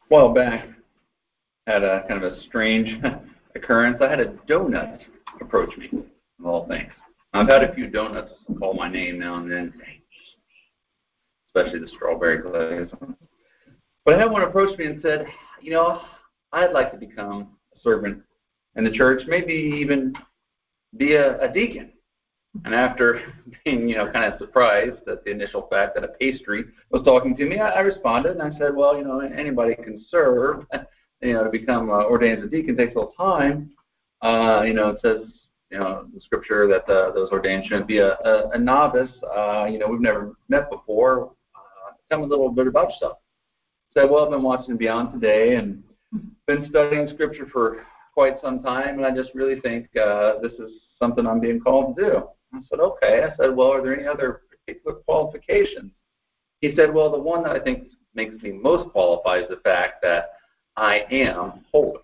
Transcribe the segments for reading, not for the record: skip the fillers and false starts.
while back, had a kind of a strange occurrence. I had a donut approach me, of all things. I've had a few donuts call my name now and then, especially the strawberry glazed ones. But I had one approach me and said, I'd like to become a servant in the church, maybe even be a deacon. And after being, kind of surprised at the initial fact that a pastry was talking to me, I responded and I said, well, anybody can serve. To become ordained as a deacon takes a little time. It says, in Scripture that those ordained shouldn't be a novice. We've never met before. Tell me a little bit about yourself. I said, well, I've been watching Beyond Today and been studying Scripture for quite some time, and I just really think this is something I'm being called to do. I said, okay. I said, well, are there any other particular qualifications? He said, well, the one that I think makes me most qualified is the fact that I am holy.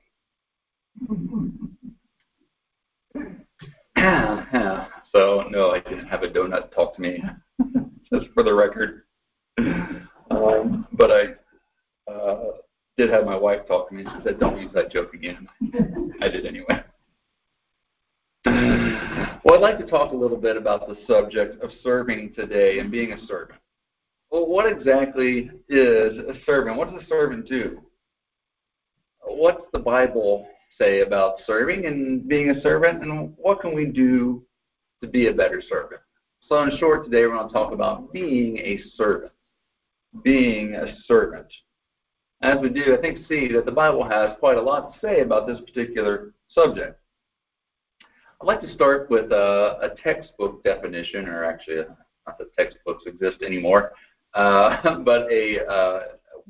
So, no, I didn't have a donut talk to me, just for the record. But I did have my wife talk to me. She said, don't use that joke again. I did anyway. Well, I'd like to talk a little bit about the subject of serving today and being a servant. Well, what exactly is a servant? What does a servant do? What's the Bible say about serving and being a servant, and what can we do to be a better servant? So in short, today we're going to talk about being a servant. Being a servant. As we do, I think see that the Bible has quite a lot to say about this particular subject. I'd like to start with a textbook definition, or actually, not that textbooks exist anymore, but a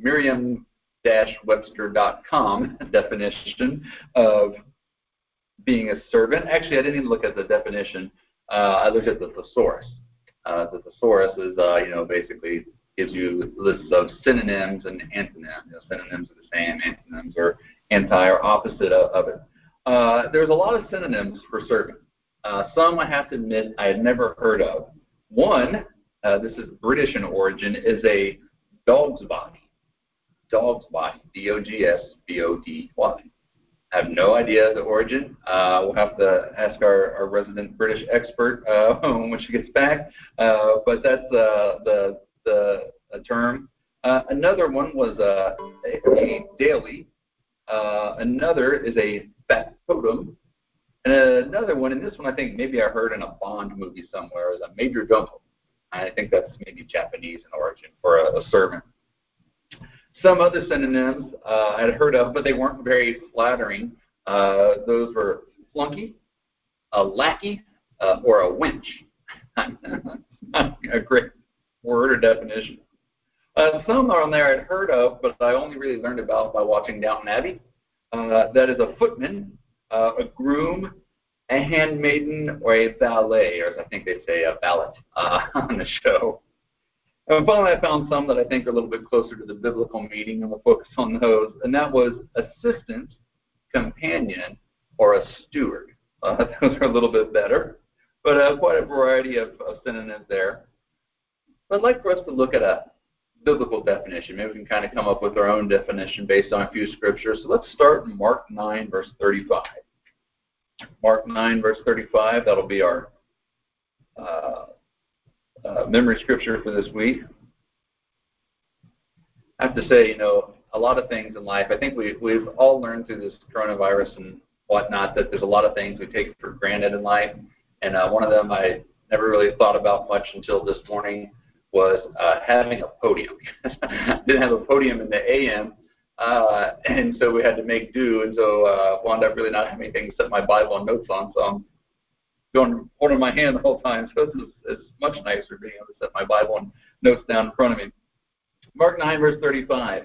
Merriam-Webster.com definition of being a servant. Actually, I didn't even look at the definition. I looked at the thesaurus. The thesaurus is, basically gives you lists of synonyms and antonyms. Synonyms are the same, antonyms are anti or opposite of it. There's a lot of synonyms for servant. Some, I have to admit, I had never heard of. One, this is British in origin, is a dog's body. Dog's body, D-O-G-S-B-O-D-Y. I have no idea the origin. We'll have to ask our resident British expert when she gets back. But that's the term. Another one was a daily. Another is a factotum. And another one, and this one I think maybe I heard in a Bond movie somewhere, is a major domo. I think that's maybe Japanese in origin for a servant. Some other synonyms I had heard of, but they weren't very flattering. Those were flunky, a lackey, or a wench. A great word or definition. Some are on there I'd heard of, but I only really learned about by watching Downton Abbey. That is a footman, a groom, a handmaiden, or a valet, or as I think they say, a valet on the show. And finally, I found some that I think are a little bit closer to the biblical meaning, and we'll focus on those. And that was assistant, companion, or a steward. Those are a little bit better, but quite a variety of synonyms there. But I'd like for us to look at a biblical definition. Maybe we can kind of come up with our own definition based on a few scriptures. So let's start in Mark 9, verse 35. Mark 9, verse 35, that'll be our memory scripture for this week. I have to say, a lot of things in life, I think we've all learned through this coronavirus and whatnot that there's a lot of things we take for granted in life. And one of them I never really thought about much until this morning was having a podium. Didn't have a podium in the AM, and so we had to make do, and so wound up really not having anything to set my Bible and notes on, so I'm holding my hand the whole time, so it's much nicer being able to set my Bible and notes down in front of me. Mark 9, verse 35.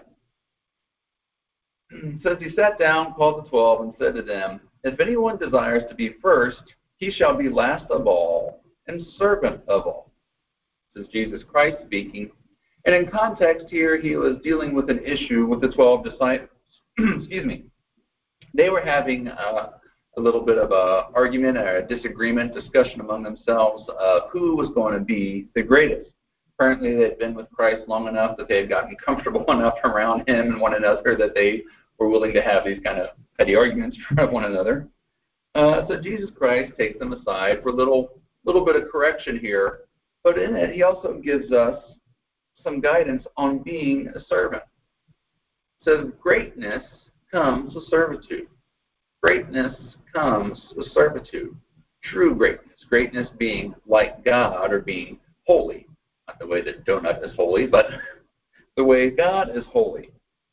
It says, he sat down, called the 12, and said to them, if anyone desires to be first, he shall be last of all and servant of all. This is Jesus Christ speaking. And in context here, he was dealing with an issue with the 12 disciples. Excuse me. They were having a little bit of an argument or a disagreement, discussion among themselves of who was going to be the greatest. Apparently they'd been with Christ long enough that they had gotten comfortable enough around him and one another that they were willing to have these kind of petty arguments with one another. So Jesus Christ takes them aside for a little bit of correction here, but in it he also gives us some guidance on being a servant. It says greatness comes with servitude. Greatness comes with servitude. True greatness. Greatness being like God or being holy. Not the way that donut is holy, but the way God is holy.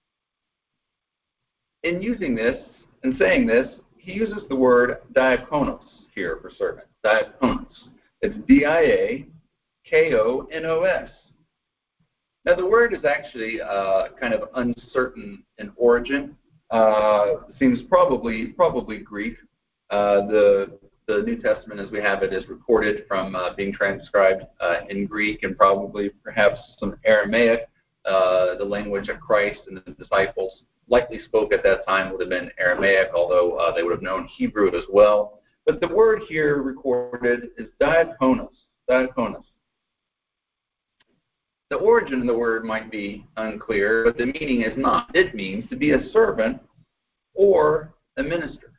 In using this and saying this, he uses the word diakonos here for servant. Diakonos. It's D-I-A-K-O-N-O-S. Now the word is actually kind of uncertain in origin. Seems probably Greek. The New Testament, as we have it, is recorded from being transcribed in Greek and probably perhaps some Aramaic. The language of Christ and the disciples likely spoke at that time would have been Aramaic, although they would have known Hebrew as well. But the word here recorded is diakonos. Diakonos. The origin of the word might be unclear, but the meaning is not. It means to be a servant or a minister.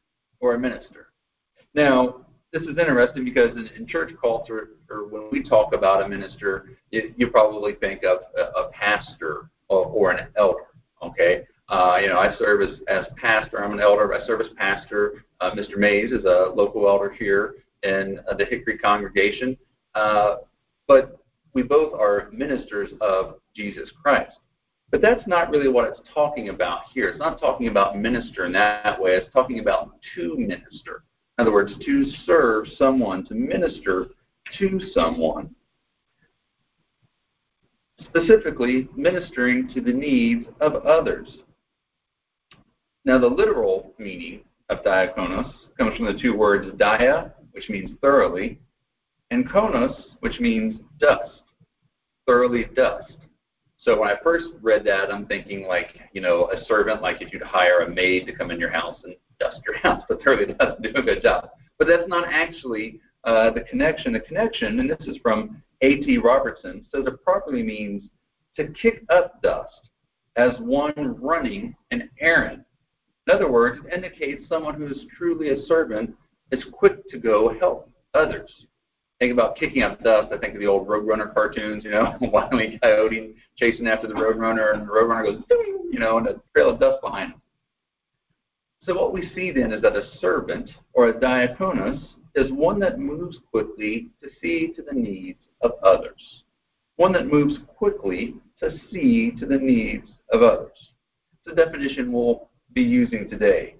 Now, this is interesting because in church culture, or when we talk about a minister, you probably think of a pastor or an elder. Okay, I serve as pastor. I'm an elder. I serve as pastor. Mr. Mays is a local elder here in the Hickory congregation, but we both are ministers of Jesus Christ. But that's not really what it's talking about here. It's not talking about minister in that way. It's talking about to minister. In other words, to serve someone, to minister to someone. Specifically, ministering to the needs of others. Now, the literal meaning of diakonos comes from the two words dia, which means thoroughly, and konos, which means dust. Thoroughly dust. So when I first read that, I'm thinking like, a servant, like if you'd hire a maid to come in your house and dust your house, but thoroughly dust, do a good job. But that's not actually the connection. The connection, and this is from A.T. Robertson, says it properly means to kick up dust as one running an errand. In other words, it indicates someone who is truly a servant is quick to go help others. Think about kicking up dust. I think of the old Roadrunner cartoons, Wile E. Coyote chasing after the Roadrunner, and the Roadrunner goes, and a trail of dust behind him. So what we see then is that a servant, or a diakonos, is one that moves quickly to see to the needs of others. One that moves quickly to see to the needs of others. It's a definition we'll be using today.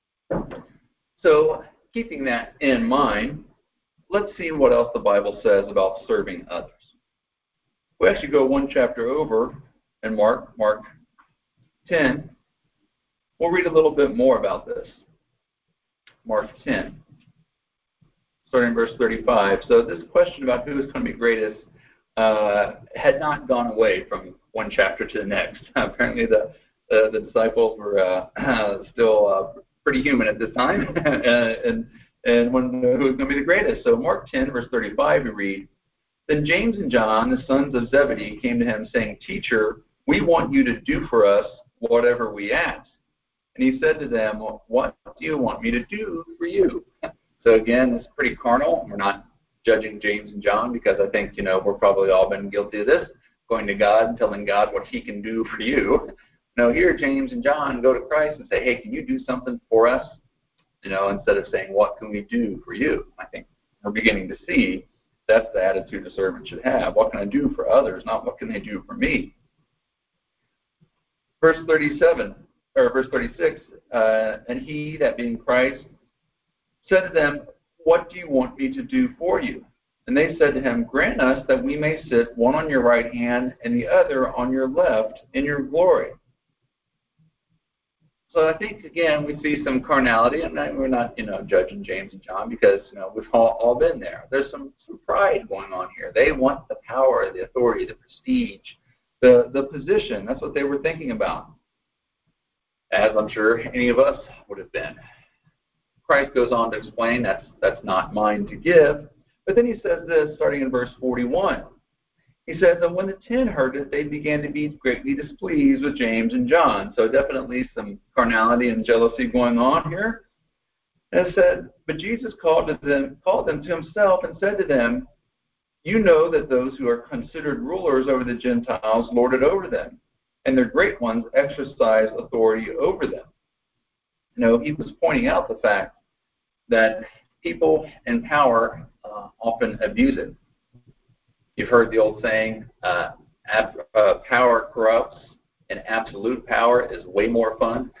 So keeping that in mind, let's see what else the Bible says about serving others. We actually go one chapter over in Mark 10. We'll read a little bit more about this. Mark 10, starting in verse 35. So this question about who is going to be greatest had not gone away from one chapter to the next. Apparently the disciples were still pretty human at this time, and who was going to be the greatest. So Mark 10, verse 35, we read, Then James and John, the sons of Zebedee, came to him, saying, Teacher, we want you to do for us whatever we ask. And he said to them, What do you want me to do for you? So again, it's pretty carnal. We're not judging James and John because I think, we're probably all been guilty of this, going to God and telling God what he can do for you. No, here James and John go to Christ and say, hey, can you do something for us? Instead of saying, what can we do for you? I think we're beginning to see that's the attitude a servant should have. What can I do for others, not what can they do for me? Verse 36, and he, that being Christ, said to them, what do you want me to do for you? And they said to him, grant us that we may sit one on your right hand and the other on your left in your glory. So I think, again, we see some carnality, and we're not, judging James and John because, we've all been there. There's some pride going on here. They want the power, the authority, the prestige, the position. That's what they were thinking about, as I'm sure any of us would have been. Christ goes on to explain that's not mine to give. But then he says this, starting in verse 41. He says, and when the 10 heard it, they began to be greatly displeased with James and John. So definitely some carnality and jealousy going on here. And it said, but Jesus called them to himself and said to them, you know that those who are considered rulers over the Gentiles lord it over them, and their great ones exercise authority over them. He was pointing out the fact that people in power often abuse it. You've heard the old saying, power corrupts and absolute power is way more fun.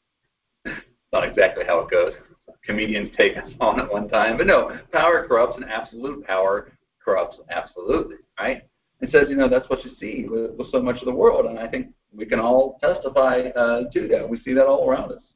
Not exactly how it goes. Comedians take us on at one time. But no, power corrupts and absolute power corrupts absolutely, right? It says, that's what you see with so much of the world. And I think we can all testify to that. We see that all around us.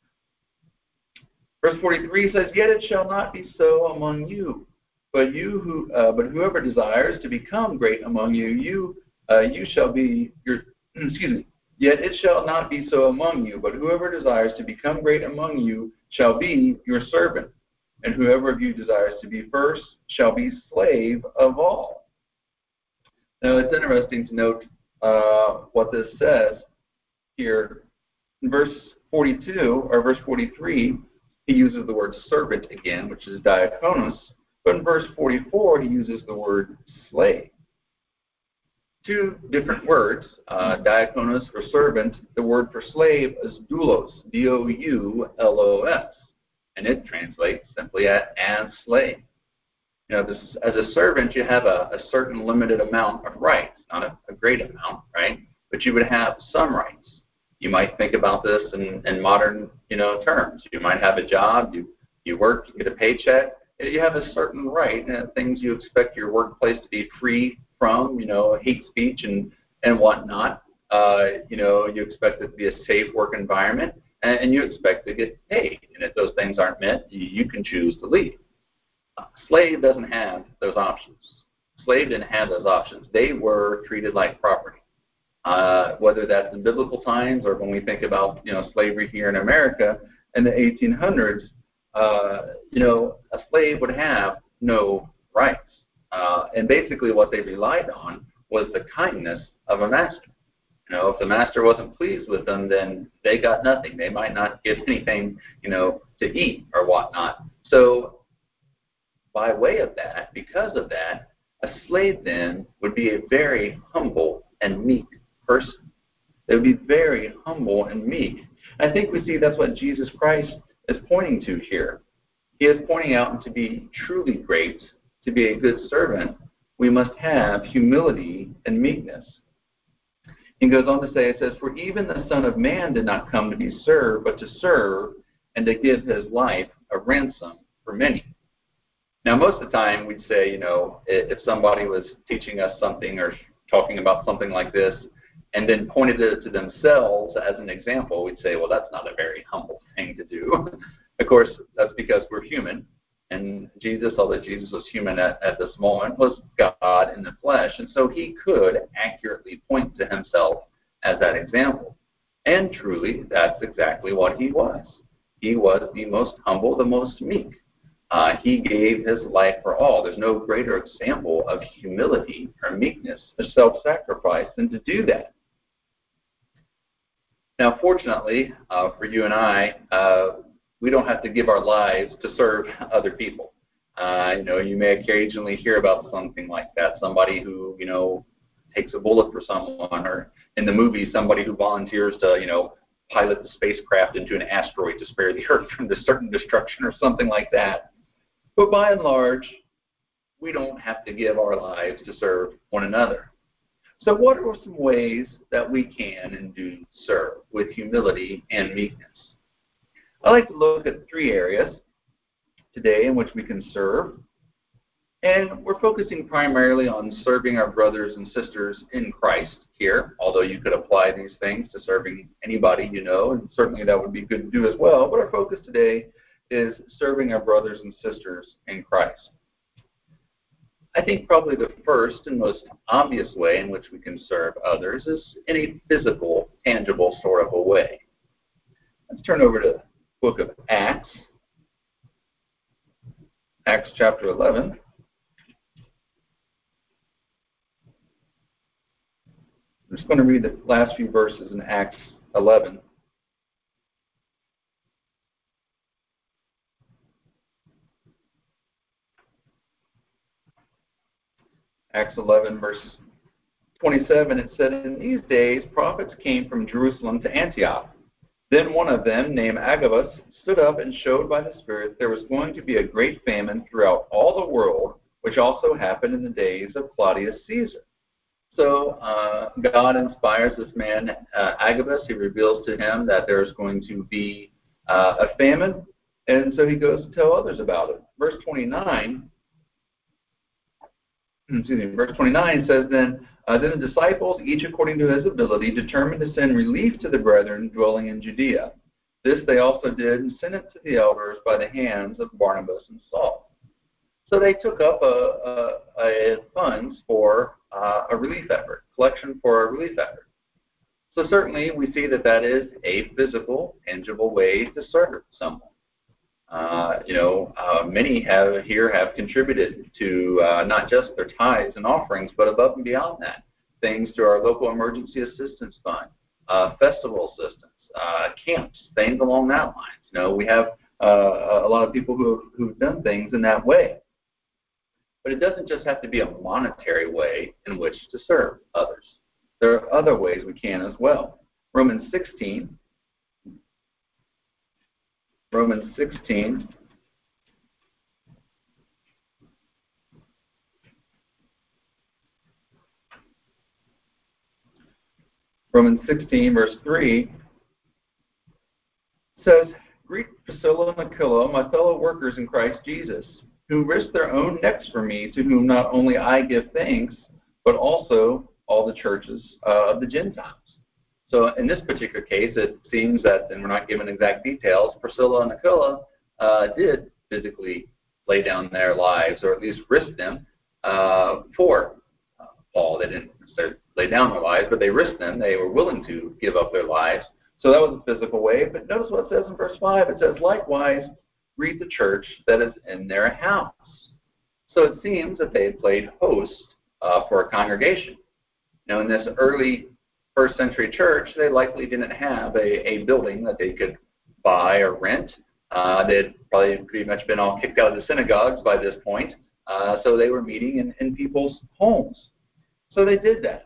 Verse 43 says, yet it shall not be so among you. But whoever desires to become great among you, you shall be your. Yet it shall not be so among you. But whoever desires to become great among you shall be your servant, and whoever of you desires to be first shall be slave of all. Now it's interesting to note what this says here in verse 42 or verse 43. He uses the word servant again, which is diakonos. But in verse 44, he uses the word slave. Two different words, diakonos for servant. The word for slave is doulos, D-O-U-L-O-S, and it translates simply as slave. As a servant, you have a certain limited amount of rights, not a great amount, right? But you would have some rights. You might think about this in modern, terms. You might have a job, you work, you get a paycheck. You have a certain right, things you expect your workplace to be free from, hate speech and whatnot. You expect it to be a safe work environment, and you expect to get paid. And if those things aren't met, you can choose to leave. Slave doesn't have those options. Slave didn't have those options. They were treated like property. Whether that's in biblical times or when we think about, slavery here in America in the 1800s, a slave would have no rights. And basically what they relied on was the kindness of a master. If the master wasn't pleased with them, then they got nothing. They might not get anything, to eat or whatnot. So by way of that, because of that, a slave then would be a very humble and meek person. They would be very humble and meek. I think we see that's what Jesus Christ is pointing to here. He is pointing out to be truly great, to be a good servant, we must have humility and meekness. He goes on to say, it says, for even the Son of Man did not come to be served, but to serve and to give his life a ransom for many. Now, most of the time we'd say, if somebody was teaching us something or talking about something like this and then pointed it to themselves as an example, we'd say, well, that's not a very humble thing to do. Of course, that's because we're human. And Jesus, although Jesus was human at this moment, was God in the flesh. And so he could accurately point to himself as that example. And truly, that's exactly what he was. He was the most humble, the most meek. He gave his life for all. There's no greater example of humility or meekness or self-sacrifice than to do that. Now, fortunately, for you and I, we don't have to give our lives to serve other people. You may occasionally hear about something like that, somebody who, takes a bullet for someone, or in the movie, somebody who volunteers to, pilot the spacecraft into an asteroid to spare the Earth from certain destruction or something like that. But by and large, we don't have to give our lives to serve one another. So what are some ways that we can and do serve with humility and meekness? I like to look at 3 areas today in which we can serve. And we're focusing primarily on serving our brothers and sisters in Christ here, although you could apply these things to serving anybody and certainly that would be good to do as well. But our focus today is serving our brothers and sisters in Christ. I think probably the first and most obvious way in which we can serve others is in a physical, tangible sort of a way. Let's turn over to the book of Acts, Acts chapter 11. I'm just going to read the last few verses in Acts 11. Acts 11, verse 27, it said, "In these days prophets came from Jerusalem to Antioch. Then one of them, named Agabus, stood up and showed by the Spirit there was going to be a great famine throughout all the world, which also happened in the days of Claudius Caesar." So God inspires this man, Agabus. He reveals to him that there's going to be a famine, and so he goes to tell others about it. Verse 29 says, Then the disciples, each according to his ability, determined to send relief to the brethren dwelling in Judea. This they also did and sent it to the elders by the hands of Barnabas and Saul. So they took up funds for a relief effort, collection for a relief effort. So certainly we see that is a physical, tangible way to serve someone. Many have contributed to not just their tithes and offerings, but above and beyond that. Things to our local emergency assistance fund, festival assistance, camps, things along that line. We have a lot of people who've done things in that way. But it doesn't just have to be a monetary way in which to serve others. There are other ways we can as well. Romans 16 verse 3 says, "Greet Priscilla and Aquila, my fellow workers in Christ Jesus, who risked their own necks for me, to whom not only I give thanks, but also all the churches of the Gentiles." So in this particular case, it seems that, and we're not given exact details, Priscilla and Aquila did physically lay down their lives, or at least risk them for Paul. They didn't necessarily lay down their lives, but they risked them. They were willing to give up their lives. So that was a physical way. But notice what it says in verse 5. It says, "Likewise, greet the church that is in their house." So it seems that they had played host for a congregation. Now, in this early first century church, they likely didn't have a building that they could buy or rent. They'd probably pretty much been all kicked out of the synagogues by this point. So they were meeting in people's homes. So they did that.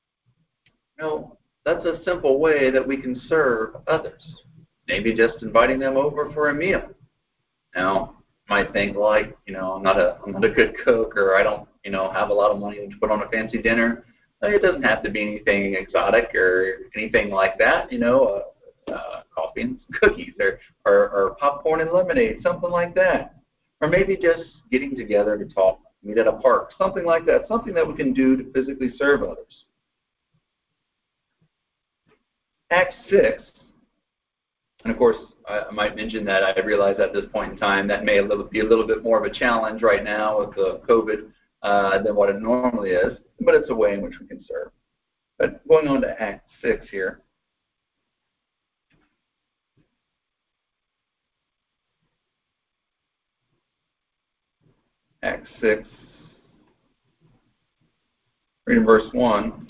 That's a simple way that we can serve others. Maybe just inviting them over for a meal. Now, you might think, I'm not a good cook, or I don't, have a lot of money to put on a fancy dinner. It doesn't have to be anything exotic or anything like that. Coffee and cookies, or popcorn and lemonade, something like that. Or maybe just getting together to talk, meet at a park, something like that. Something that we can do to physically serve others. Acts 6, and of course, I might mention that I realize at this point in time that may be a little bit more of a challenge right now with the COVID than what it normally is, but it's a way in which we can serve. But going on to Acts 6 here. Acts 6, reading verse 1.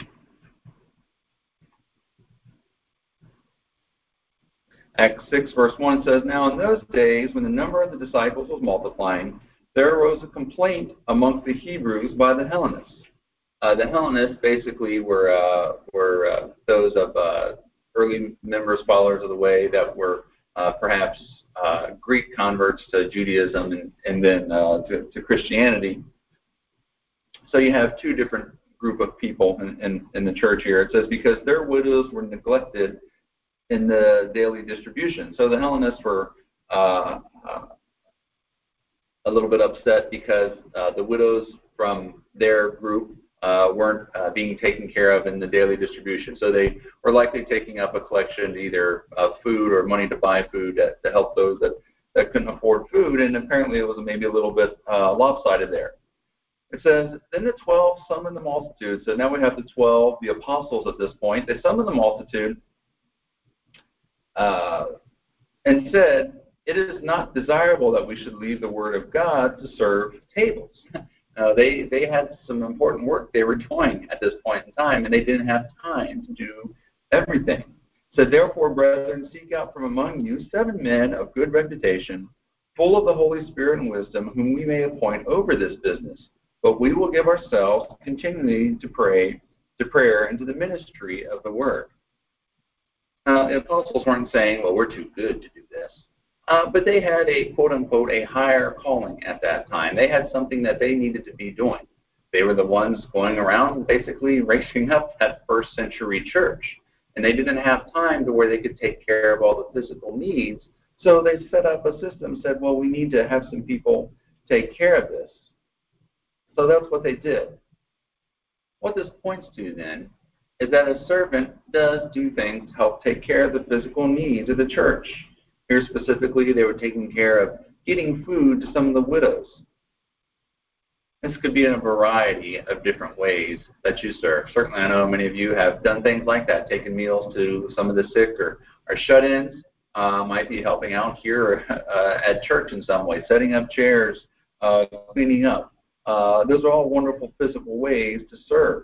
Acts 6, verse 1 says, "Now in those days, when the number of the disciples was multiplying, there arose a complaint amongst the Hebrews by the Hellenists." The Hellenists basically were those of early members, followers of the way, that were perhaps Greek converts to Judaism and then to Christianity. So you have two different group of people in the church here. It says, "Because their widows were neglected in the daily distribution." So the Hellenists were a little bit upset because the widows from their group weren't being taken care of in the daily distribution. So they were likely taking up a collection either of food or money to buy food to help those that couldn't afford food, and apparently it was maybe a little bit lopsided there. It says, "Then the 12 summoned the multitude." So now we have the 12, the apostles at this point. They summoned the multitude and said, "It is not desirable that we should leave the word of God to serve tables." They had some important work they were doing at this point in time, and they didn't have time to do everything. So therefore, brethren, seek out from among you 7 men of good reputation, full of the Holy Spirit and wisdom, whom we may appoint over this business. But we will give ourselves continually to prayer, and to the ministry of the word. The apostles weren't saying, well, we're too good to do this. But they had a, quote-unquote, a higher calling at that time. They had something that they needed to be doing. They were the ones going around basically raising up that first century church. And they didn't have time to where they could take care of all the physical needs. So they set up a system, said, well, we need to have some people take care of this. So that's what they did. What this points to then is that a servant does do things to help take care of the physical needs of the church. Here specifically, they were taking care of getting food to some of the widows. This could be in a variety of different ways that you serve. Certainly, I know many of you have done things like that, taken meals to some of the sick or shut-ins. Might be helping out here at church in some way, setting up chairs, cleaning up. Those are all wonderful physical ways to serve.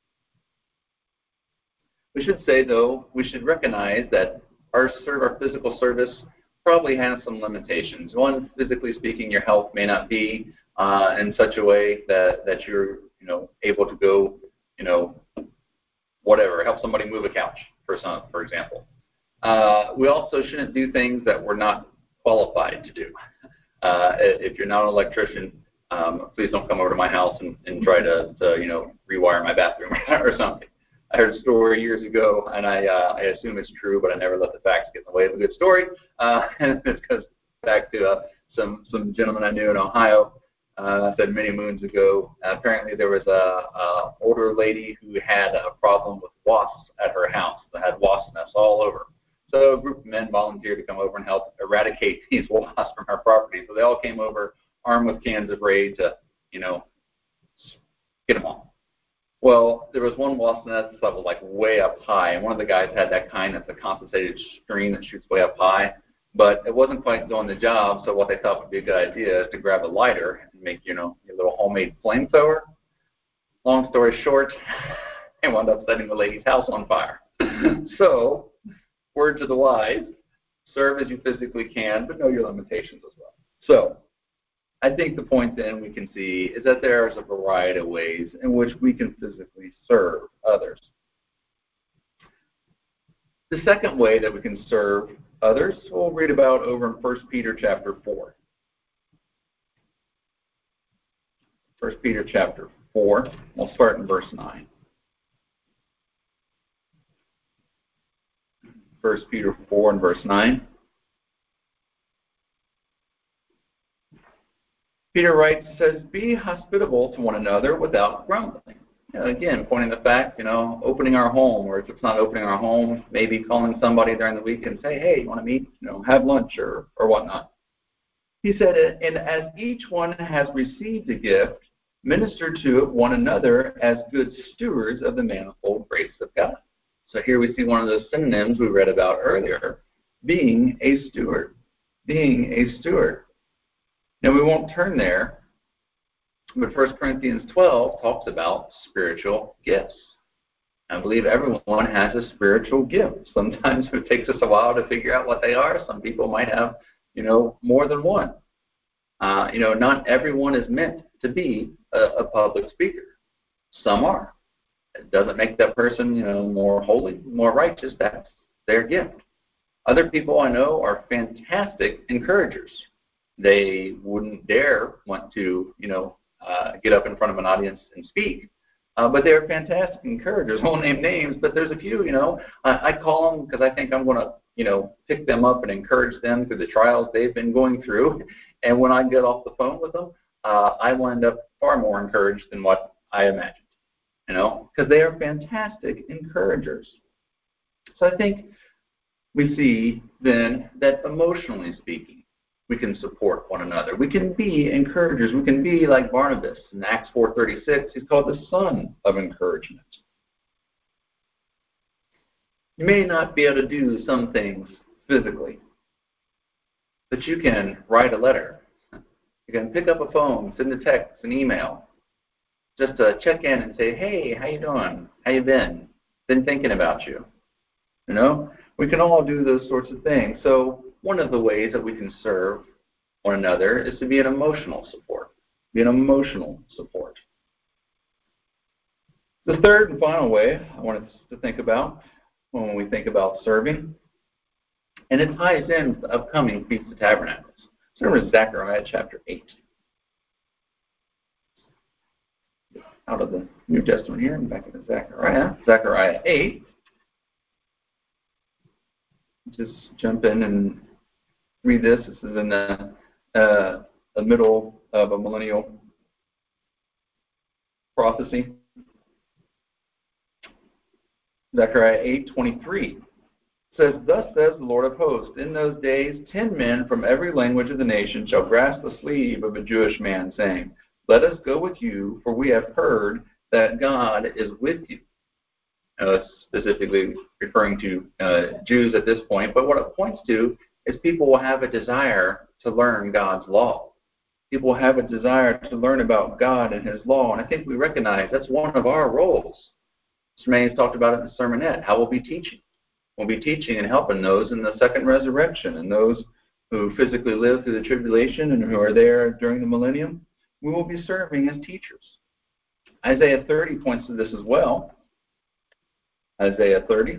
We should say, though, we should recognize that our physical service probably has some limitations. One, physically speaking, your health may not be in such a way that you're able to go, whatever, help somebody move a couch, for example. We also shouldn't do things that we're not qualified to do. If you're not an electrician, please don't come over to my house and try to rewire my bathroom or something. I heard a story years ago, and I assume it's true, but I never let the facts get in the way of a good story. And it goes back to some gentleman I knew in Ohio. Said many moons ago, apparently there was a older lady who had a problem with wasps at her house. They had wasp nests all over. So a group of men volunteered to come over and help eradicate these wasps from her property. So they all came over armed with cans of Raid to, get them all. Well, there was one wasp nest that was like way up high, and one of the guys had that kind that's a concentrated stream that shoots way up high, but it wasn't quite doing the job. So what they thought would be a good idea is to grab a lighter and make, your little homemade flamethrower. Long story short, they wound up setting the lady's house on fire. So, word to the wise, serve as you physically can, but know your limitations as well. So, I think the point then we can see is that there is a variety of ways in which we can physically serve others. The second way that we can serve others, we'll read about over in 1 Peter chapter 4. 1 Peter chapter 4, we'll start in verse 9. 1 Peter 4 and verse 9. Peter writes, says, be hospitable to one another without grumbling. Again, pointing the fact, opening our home, or if it's not opening our home, maybe calling somebody during the week and say, hey, you want to meet, have lunch or whatnot. He said, and as each one has received a gift, minister to one another as good stewards of the manifold grace of God. So here we see one of those synonyms we read about earlier, being a steward. Being a steward. Now, we won't turn there, but 1 Corinthians 12 talks about spiritual gifts. I believe everyone has a spiritual gift. Sometimes it takes us a while to figure out what they are. Some people might have, more than one. Not everyone is meant to be a public speaker. Some are. It doesn't make that person, more holy, more righteous. That's their gift. Other people I know are fantastic encouragers. They wouldn't dare want to, get up in front of an audience and speak. But they're fantastic encouragers. I won't name names, but there's a few, I call them because I think I'm going to, pick them up and encourage them through the trials they've been going through. And when I get off the phone with them, I wind up far more encouraged than what I imagined, because they are fantastic encouragers. So I think we see then that emotionally speaking, we can support one another. We can be encouragers. We can be like Barnabas in Acts 4:36. He's called the son of encouragement. You may not be able to do some things physically, but you can write a letter. You can pick up a phone, send a text, an email, just to check in and say, hey, how you doing? How you been? Been thinking about you. You know, we can all do those sorts of things. So one of the ways that we can serve one another is to be an emotional support. Be an emotional support. The third and final way I want us to think about when we think about serving, and it ties in with the upcoming Feast of Tabernacles. So remember Zechariah chapter 8. Out of the New Testament here and back into Zechariah. Zechariah 8. Just jump in and read this. This is in the middle of a millennial prophecy. Zechariah 8:23 says, "Thus says the Lord of hosts, in those days 10 men from every language of the nation shall grasp the sleeve of a Jewish man, saying, Let us go with you, for we have heard that God is with you." Specifically referring to Jews at this point, but what it points to is people will have a desire to learn God's law. People will have a desire to learn about God and His law, and I think we recognize that's one of our roles. Mr. May has talked about it in the sermonette, how we'll be teaching. We'll be teaching and helping those in the second resurrection and those who physically live through the tribulation and who are there during the millennium. We will be serving as teachers. Isaiah 30 points to this as well. Isaiah 30.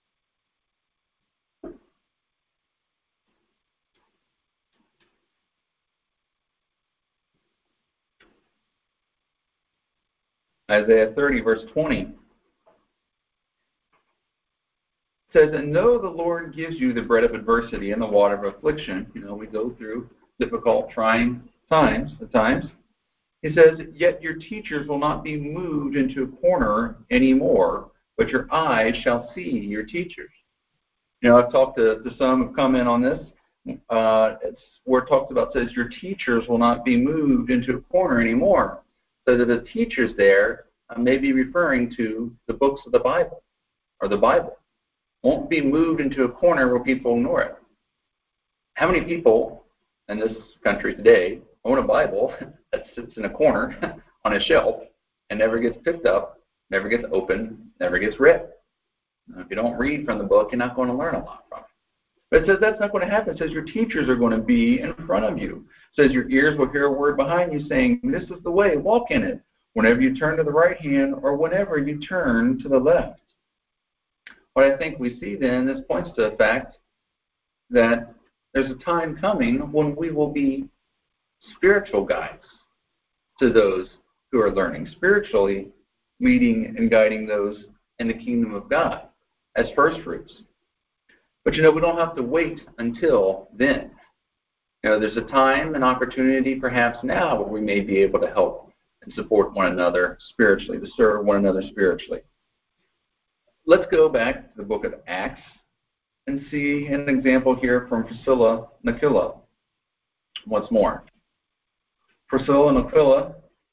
Isaiah 30, verse 20. Says, "And though the Lord gives you the bread of adversity and the water of affliction," we go through difficult, trying times at times. He says, "Yet your teachers will not be moved into a corner anymore, but your eyes shall see your teachers." I've talked to some who've come in on this. It's where it talks about, says, your teachers will not be moved into a corner anymore. So that the teachers there may be referring to the books of the Bible, or the Bible. Won't be moved into a corner where people ignore it. How many people in this country today own a Bible that sits in a corner on a shelf and never gets picked up, never gets opened, never gets read? If you don't read from the book, you're not going to learn a lot from it. But it says that's not going to happen. It says your teachers are going to be in front of you. It says your ears will hear a word behind you saying, "This is the way, walk in it," whenever you turn to the right hand or whenever you turn to the left. What I think we see then, this points to the fact that there's a time coming when we will be spiritual guides to those who are learning, spiritually leading and guiding those in the kingdom of God as first fruits. But we don't have to wait until then. There's a time and opportunity perhaps now where we may be able to help and support one another spiritually, to serve one another spiritually. Let's go back to the book of Acts and see an example here from Priscilla and Aquila once more. Priscilla and Aquila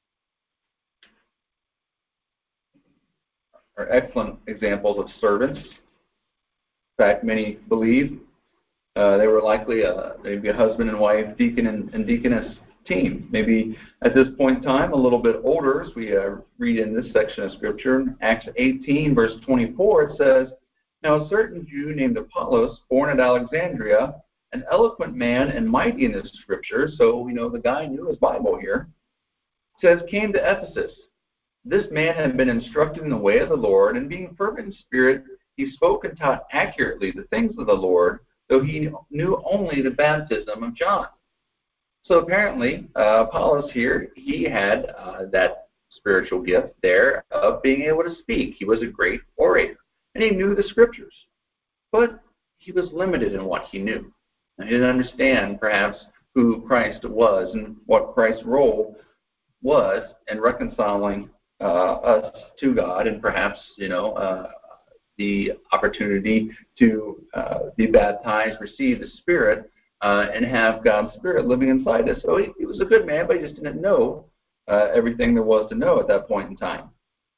are excellent examples of servants. In fact, many believe they were likely maybe a husband and wife, deacon and deaconess team. Maybe at this point in time, a little bit older, as we read in this section of Scripture, Acts 18, verse 24, it says, "Now a certain Jew named Apollos, born at Alexandria, an eloquent man and mighty in the Scripture," so the guy knew his Bible here, says, "came to Ephesus. This man had been instructed in the way of the Lord, and being fervent in spirit, he spoke and taught accurately the things of the Lord, though he knew only the baptism of John." So apparently, Apollos here, he had that spiritual gift there of being able to speak. He was a great orator, and he knew the Scriptures. But he was limited in what he knew. He didn't understand, perhaps, who Christ was and what Christ's role was in reconciling us to God, and perhaps, the opportunity to be baptized, receive the Spirit, and have God's Spirit living inside us. So he was a good man, but he just didn't know everything there was to know at that point in time.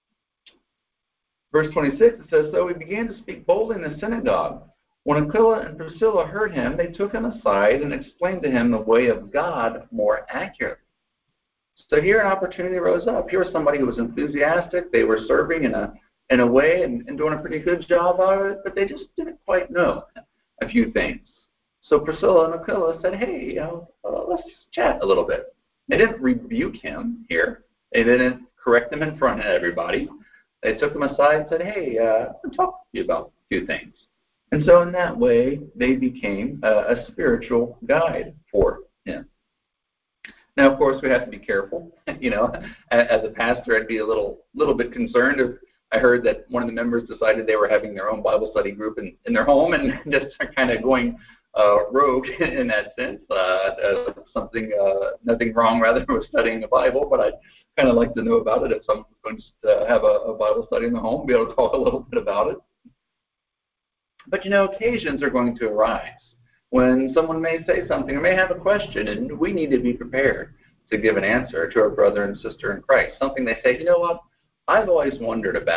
Verse 26, it says, "So he began to speak boldly in the synagogue. When Aquila and Priscilla heard him, they took him aside and explained to him the way of God more accurately." So here an opportunity rose up. Here was somebody who was enthusiastic. They were serving in a way and doing a pretty good job of it, but they just didn't quite know a few things. So Priscilla and Aquila said, hey, let's just chat a little bit. They didn't rebuke him here. They didn't correct him in front of everybody. They took him aside and said, hey, I want to talk to you about a few things. And so in that way, they became a spiritual guide for him. Now, of course, we have to be careful. As a pastor, I'd be a little bit concerned if I heard that one of the members decided they were having their own Bible study group in their home and just kind of going rogue in that sense. Nothing wrong, rather, with studying the Bible, but I'd kind of like to know about it if someone's going to have a Bible study in the home, be able to talk a little bit about it. But, occasions are going to arise when someone may say something or may have a question, and we need to be prepared to give an answer to our brother and sister in Christ. Something they say, you know what, I've always wondered about, ...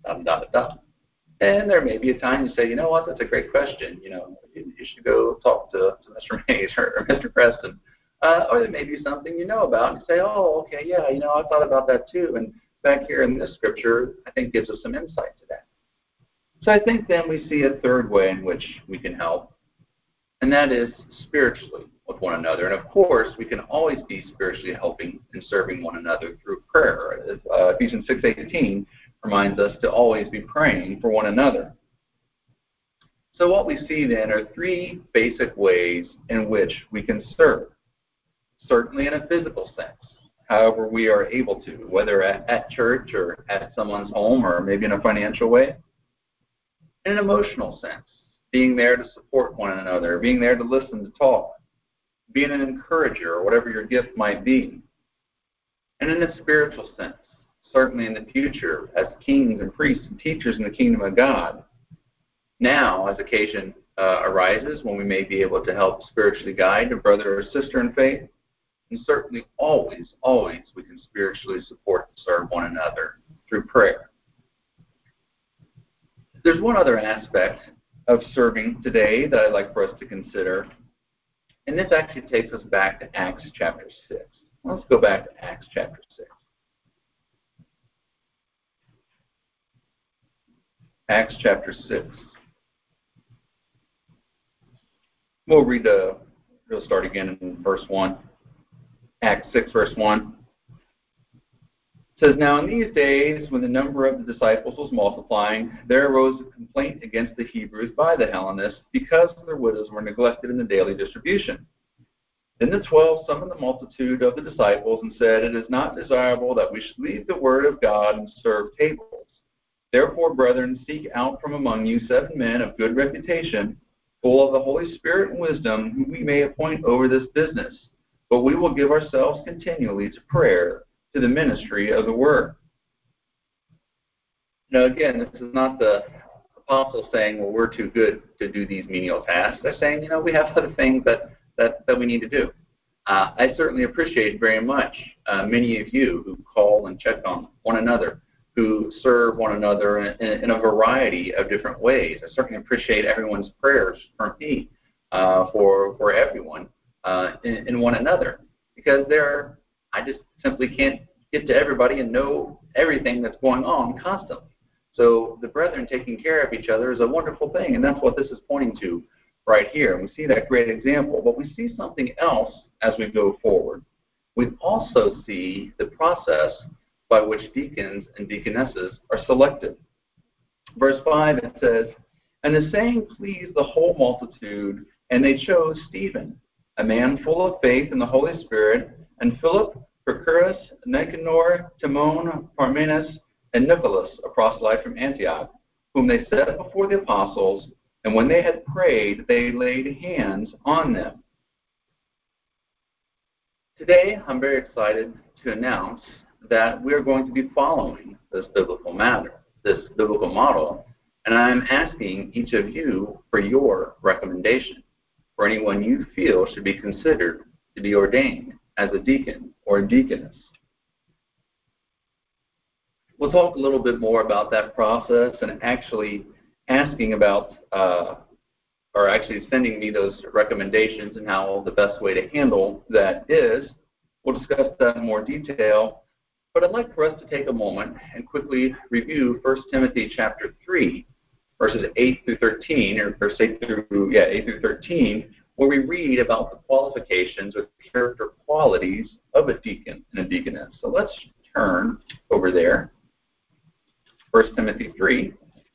And there may be a time you say, you know what, that's a great question. You should go talk to Mr. Mays or Mr. Preston. Or there may be something you know about, and you say, oh, okay, yeah, I thought about that too. And back here in this scripture, I think gives us some insight to that. So I think then we see a third way in which we can help, and that is spiritually with one another. And of course, we can always be spiritually helping and serving one another through prayer. Ephesians 6:18 reminds us to always be praying for one another. So what we see then are three basic ways in which we can serve. Certainly in a physical sense, however we are able to, whether at church or at someone's home or maybe in a financial way. In an emotional sense, being there to support one another, being there to listen, to talk, being an encourager, or whatever your gift might be. And in a spiritual sense, certainly in the future, as kings and priests and teachers in the kingdom of God. Now, as occasion arises, when we may be able to help spiritually guide a brother or sister in faith, and certainly always we can spiritually support and serve one another through prayer. There's one other aspect of serving today that I'd like for us to consider, and this actually takes us back to Acts chapter 6. Let's go back to Acts chapter 6. Acts chapter 6. We'll start again in verse 1. Acts 6, verse 1. It says, now in these days, when the number of the disciples was multiplying, there arose a complaint against the Hebrews by the Hellenists because their widows were neglected in the daily distribution. Then the 12 summoned the multitude of the disciples and said, it is not desirable that we should leave the word of God and serve tables. Therefore, brethren, seek out from among you 7 men of good reputation, full of the Holy Spirit and wisdom, whom we may appoint over this business. But we will give ourselves continually to prayer, to the ministry of the word. Now, again, this is not the apostles saying, well, we're too good to do these menial tasks. They're saying, we have other things that we need to do. I certainly appreciate very much many of you who call and check on one another, who serve one another in a variety of different ways. I certainly appreciate everyone's prayers for me, for everyone, in one another, because I just simply can't get to everybody and know everything that's going on constantly. So the brethren taking care of each other is a wonderful thing, and that's what this is pointing to right here. And we see that great example, but we see something else as we go forward. We also see the process by which deacons and deaconesses are selected. Verse 5, it says, and the saying pleased the whole multitude, and they chose Stephen, a man full of faith in the Holy Spirit, and Philip, Prochorus, Nicanor, Timon, Parmenas, and Nicholas, a proselyte from Antioch, whom they set before the apostles, and when they had prayed, they laid hands on them. Today, I'm very excited to announce that we're going to be following this biblical model, and I'm asking each of you for your recommendation for anyone you feel should be considered to be ordained as a deacon or a deaconess. We'll talk a little bit more about that process and actually asking about, or actually sending me those recommendations and how the best way to handle that is. We'll discuss that in more detail, but I'd like for us to take a moment and quickly review 1 Timothy chapter 3, verses 8 through 13, or verse 8 through 13, where we read about the qualifications or character qualities of a deacon and a deaconess. So let's turn over there. 1 Timothy 3.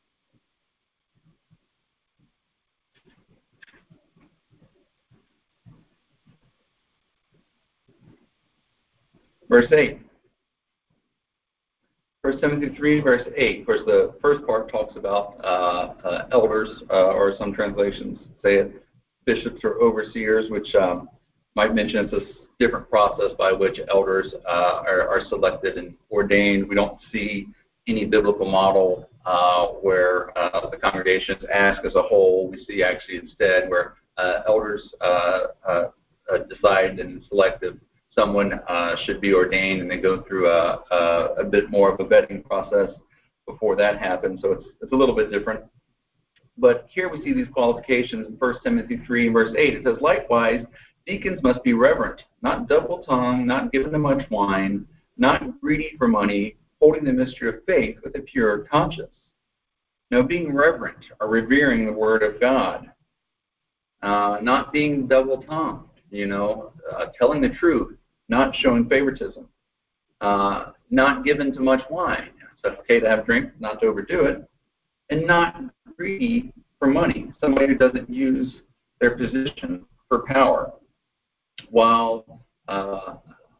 Verse 8. 1 Timothy 3, verse 8. Of course, the first part talks about elders, or some translations say it, bishops or overseers, which might mention it's a different process by which elders are selected and ordained. We don't see any biblical model where the congregation is asked as a whole. We see actually instead where elders decide and select if someone should be ordained, and they go through a bit more of a vetting process before that happens. So it's a little bit different. But here we see these qualifications in 1 Timothy 3, verse 8. It says, likewise, deacons must be reverent, not double-tongued, not given to much wine, not greedy for money, holding the mystery of faith with a pure conscience. Now, being reverent or revering the word of God, not being double-tongued, telling the truth, not showing favoritism, not given to much wine. So it's okay to have a drink, not to overdo it, and not greedy for money, somebody who doesn't use their position for power. While, a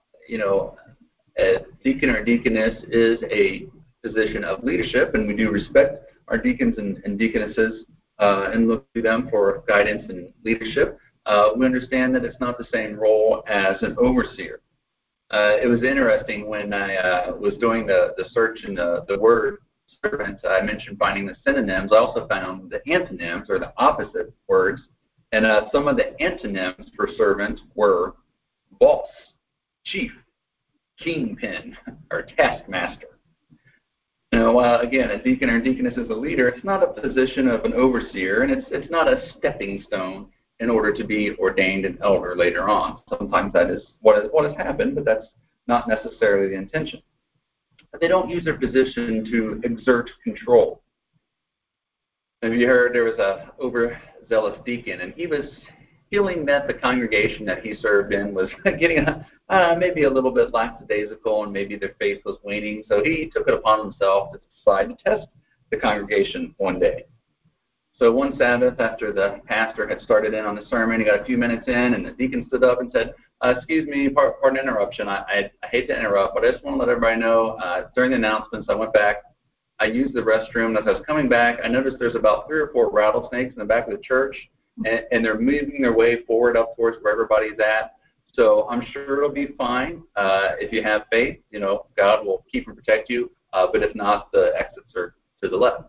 deacon or deaconess is a position of leadership, and we do respect our deacons and deaconesses and look to them for guidance and leadership, we understand that it's not the same role as an overseer. It was interesting when I was doing the search in the word servant. I mentioned finding the synonyms. I also found the antonyms, or the opposite words, and some of the antonyms for servant were boss, chief, kingpin, or taskmaster. Now, again, a deacon or deaconess is a leader. It's not a position of an overseer, and it's not a stepping stone in order to be ordained an elder later on. Sometimes that is what has happened, but that's not necessarily the intention. But they don't use their position to exert control. Have you heard there was a overzealous deacon, and he was feeling that the congregation that he served in was getting maybe a little bit lackadaisical, and maybe their faith was waning. So he took it upon himself to decide to test the congregation one day. So one Sabbath, after the pastor had started in on the sermon, he got a few minutes in, and the deacon stood up and said, excuse me, pardon interruption. I hate to interrupt, but I just want to let everybody know, during the announcements, I went back, I used the restroom. As I was coming back, I noticed there's about 3 or 4 rattlesnakes in the back of the church, and they're moving their way forward up towards where everybody's at. So I'm sure it'll be fine. If you have faith, God will keep and protect you. But if not, the exits are to the left.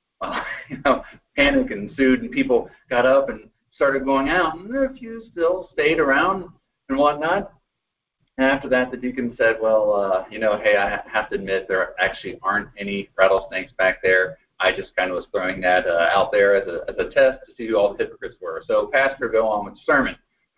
Panic ensued, and people got up and started going out, and a few still stayed around and whatnot. And after that, the deacon said, well, hey, I have to admit there actually aren't any rattlesnakes back there. I just kind of was throwing that out there as a test to see who all the hypocrites were. So, Pastor, go on with the sermon.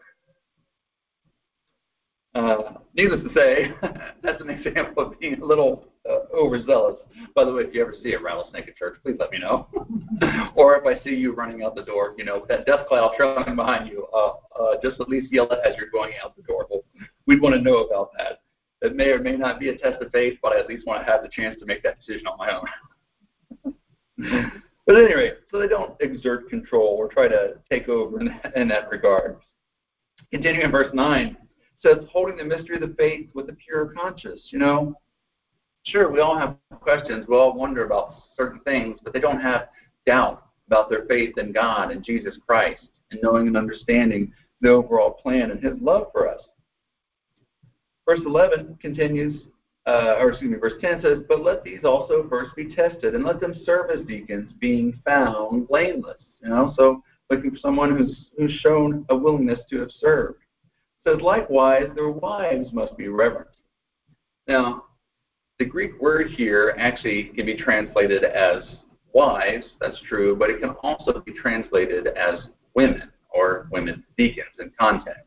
Needless to say, that's an example of being a little overzealous. By the way, if you ever see a rattlesnake at church, please let me know. Or if I see you running out the door, that death cloud trailing behind you, just at least yell it as you're going out the door. We'd want to know about that. It may or may not be a test of faith, but I at least want to have the chance to make that decision on my own. But at any rate, so they don't exert control or try to take over in that regard. Continuing in verse 9, says, holding the mystery of the faith with a pure conscience. Sure, we all have questions. We all wonder about certain things, but they don't have doubt about their faith in God and Jesus Christ, and knowing and understanding the overall plan and his love for us. Verse 11 continues, verse 10 says, but let these also first be tested, and let them serve as deacons, being found blameless. So looking for someone who's shown a willingness to have served. It says, likewise, their wives must be reverent. Now, the Greek word here actually can be translated as wives, that's true, but it can also be translated as women or women deacons in context.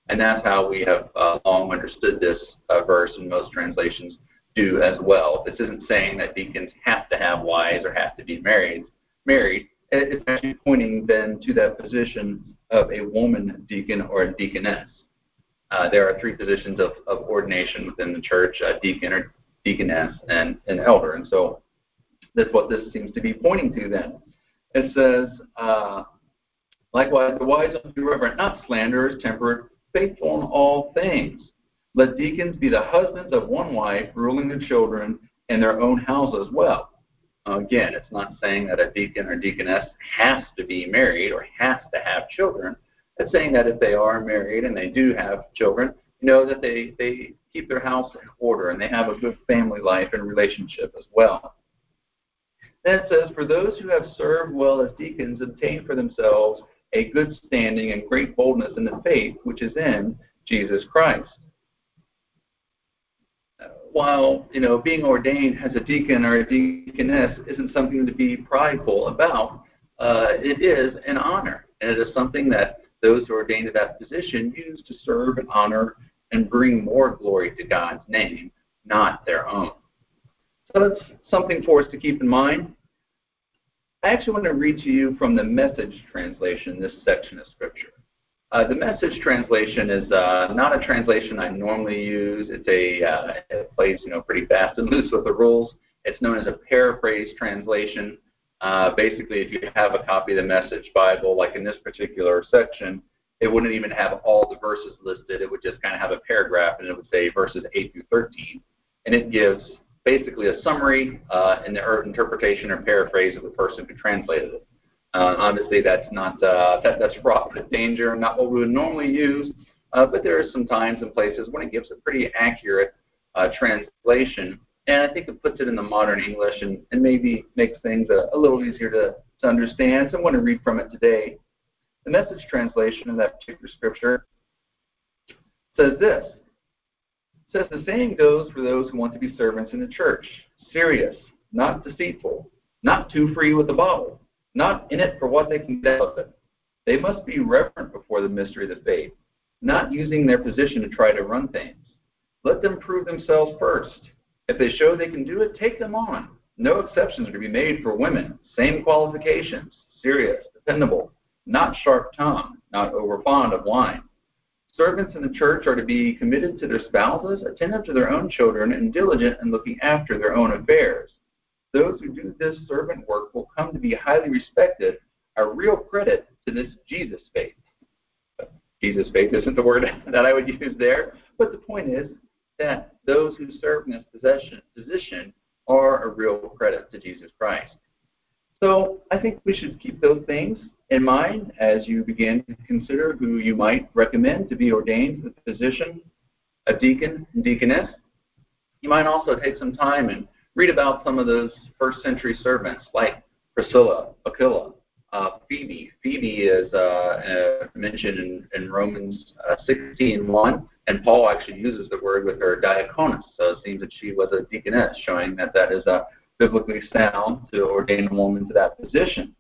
And that's how we have long understood this verse, and most translations do as well. This isn't saying that deacons have to have wives or have to be married. It's actually pointing then to that position of a woman deacon or a deaconess. There are three positions of ordination within the church: deacon or deaconess and an elder. And so that's what this seems to be pointing to then. It says, likewise, the wives must be reverent, not slanderers, temperate, faithful in all things. Let deacons be the husbands of one wife, ruling the children in their own house as well. Again, it's not saying that a deacon or deaconess has to be married or has to have children. It's saying that if they are married and they do have children, that they keep their house in order and they have a good family life and relationship as well. Then it says, for those who have served well as deacons obtain for themselves a good standing and great boldness in the faith which is in Jesus Christ. While, being ordained as a deacon or a deaconess isn't something to be prideful about, it is an honor. And it is something that those who are ordained to that position use to serve and honor and bring more glory to God's name, not their own. So that's something for us to keep in mind. I actually want to read to you from the Message translation, this section of Scripture. The Message translation is not a translation I normally use. It plays, pretty fast and loose with the rules. It's known as a paraphrase translation. Basically, if you have a copy of the Message Bible, like in this particular section, it wouldn't even have all the verses listed. It would just kind of have a paragraph, and it would say verses 8 through 13. And it gives basically a summary and the interpretation or paraphrase of the person who translated it. Obviously, that's not that's fraught with danger, not what we would normally use, but there are some times and places when it gives a pretty accurate translation, and I think it puts it in the modern English and maybe makes things a little easier to understand. So I want to read from it today. The Message translation of that particular scripture says this. It says, the saying goes for those who want to be servants in the church: serious, not deceitful, not too free with the bottle, not in it for what they can get out of it. They must be reverent before the mystery of the faith, not using their position to try to run things. Let them prove themselves first. If they show they can do it, take them on. No exceptions are to be made for women. Same qualifications: serious, dependable, not sharp-tongued, not overfond of wine. Servants in the church are to be committed to their spouses, attentive to their own children, and diligent in looking after their own affairs. Those who do this servant work will come to be highly respected, a real credit to this Jesus faith. Jesus faith isn't the word that I would use there, but the point is that those who serve in this position are a real credit to Jesus Christ. So I think we should keep those things in mind as you begin to consider who you might recommend to be ordained to the position of deacon and deaconess. You might also take some time and read about some of those first century servants like Priscilla, Aquila, Phoebe. Phoebe is mentioned in Romans 16:1, and Paul actually uses the word with her diaconus. So it seems that she was a deaconess, showing that is biblically sound to ordain a woman to that position.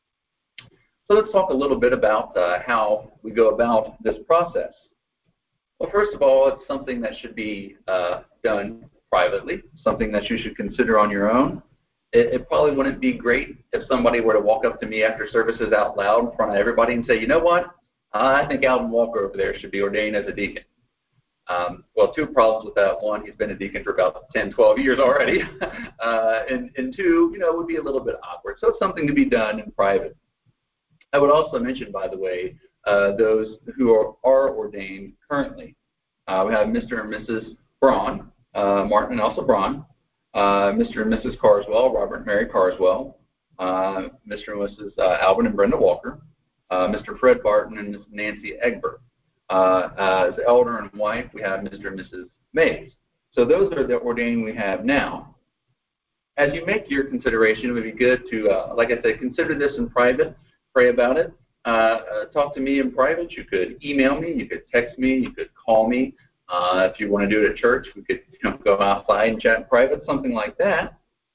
So let's talk a little bit about how we go about this process. Well, first of all, it's something that should be done privately, something that you should consider on your own. It probably wouldn't be great if somebody were to walk up to me after services out loud in front of everybody and say, you know what, I think Alvin Walker over there should be ordained as a deacon. Well, two problems with that. One, he's been a deacon for about 10, 12 years already. And two, it would be a little bit awkward. So it's something to be done in private. I would also mention, by the way, those who are ordained currently. We have Mr. and Mrs. Braun, Martin and Elsa Braun, Mr. and Mrs. Carswell, Robert and Mary Carswell, Mr. and Mrs. Alvin and Brenda Walker, Mr. Fred Barton and Ms. Nancy Egbert. As elder and wife, we have Mr. and Mrs. Mays. So those are the ordained we have now. As you make your consideration, it would be good to, like I said, consider this in private, pray about it, talk to me in private. You could email me, you could text me, you could call me. If you want to do it at church, we could go outside and chat in private, something like that.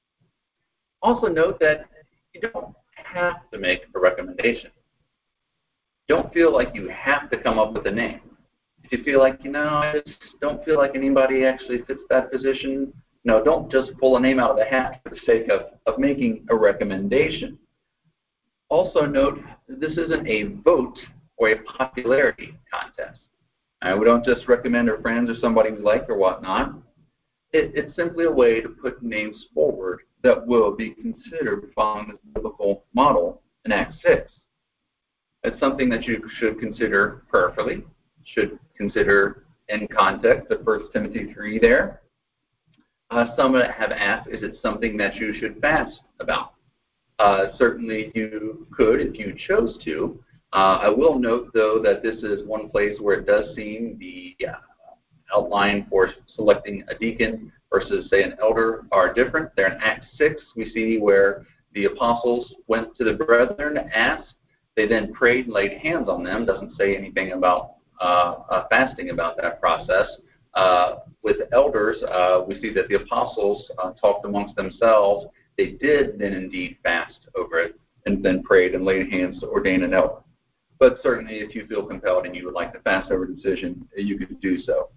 Also note that you don't have to make a recommendation. Don't feel like you have to come up with a name. If you feel like, I just don't feel like anybody actually fits that position, don't just pull a name out of the hat for the sake of making a recommendation. Also note, this isn't a vote or a popularity contest. We don't just recommend our friends or somebody we like or whatnot. It's simply a way to put names forward that will be considered following this biblical model in Acts 6. It's something that you should consider prayerfully, should consider in context of 1 Timothy 3 there. Some have asked, is it something that you should fast about? Certainly you could if you chose to. I will note, though, that this is one place where it does seem the outline for selecting a deacon versus, say, an elder are different. There in Acts 6, we see where the apostles went to the brethren, asked, they then prayed and laid hands on them. Doesn't say anything about fasting about that process. With elders, we see that the apostles talked amongst themselves. They did then indeed fast over it and then prayed and laid hands to ordain an elder. But certainly if you feel compelled and you would like to fast over a decision, you could do so.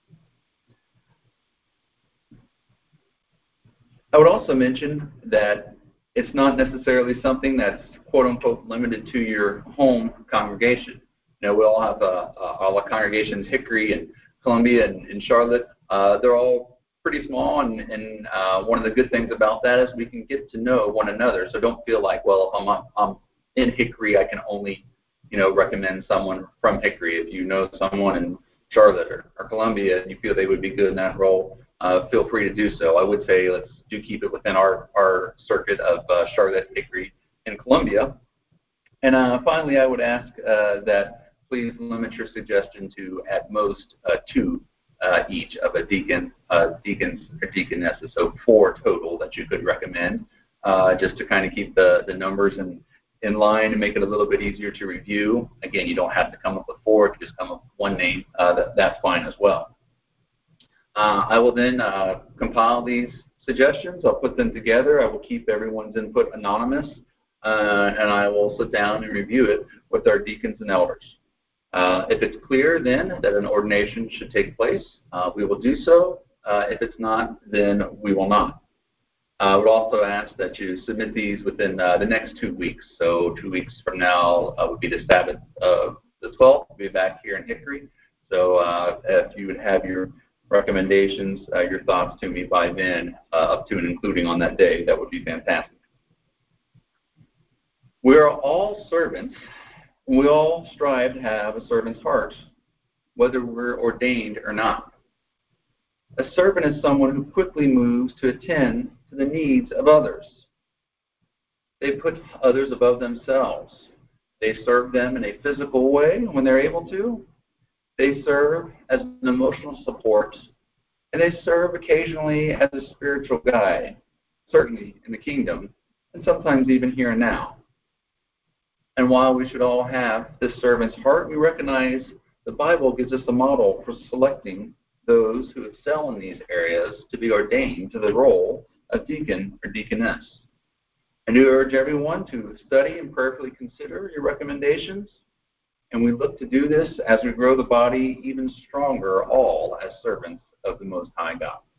I would also mention that it's not necessarily something that's quote-unquote limited to your home congregation. We all have all our congregations, Hickory and Columbia and Charlotte. They're all pretty small, and one of the good things about that is we can get to know one another. So don't feel like, well, if I'm in Hickory, I can only recommend someone from Hickory. If you know someone in Charlotte or Columbia and you feel they would be good in that role, feel free to do so. I would say let's do keep it within our circuit of Charlotte, Hickory, and Columbia. And finally, I would ask that please limit your suggestion to at most 2 each of a deacon, deacons or deaconesses, so 4 total that you could recommend, just to kind of keep the numbers in line and make it a little bit easier to review. Again, you don't have to come up with 4. If you just come up with 1 name, that's fine as well. I will then compile these suggestions. I'll put them together. I will keep everyone's input anonymous, and I will sit down and review it with our deacons and elders. If it's clear then that an ordination should take place, we will do so. If it's not, then we will not. I would also ask that you submit these within the next 2 weeks. So 2 weeks from now would be the Sabbath of the 12th. We'll be back here in Hickory. So if you would have your recommendations, your thoughts to me by then, up to and including on that day, that would be fantastic. We are all servants. We all strive to have a servant's heart, whether we're ordained or not. A servant is someone who quickly moves to attend to the needs of others. They put others above themselves. They serve them in a physical way when they're able to. They serve as an emotional support, and they serve occasionally as a spiritual guide, certainly in the kingdom, and sometimes even here and now. And while we should all have this servant's heart, we recognize the Bible gives us a model for selecting those who excel in these areas to be ordained to the role of deacon or deaconess. I do urge everyone to study and prayerfully consider your recommendations, and we look to do this as we grow the body even stronger, all as servants of the Most High God.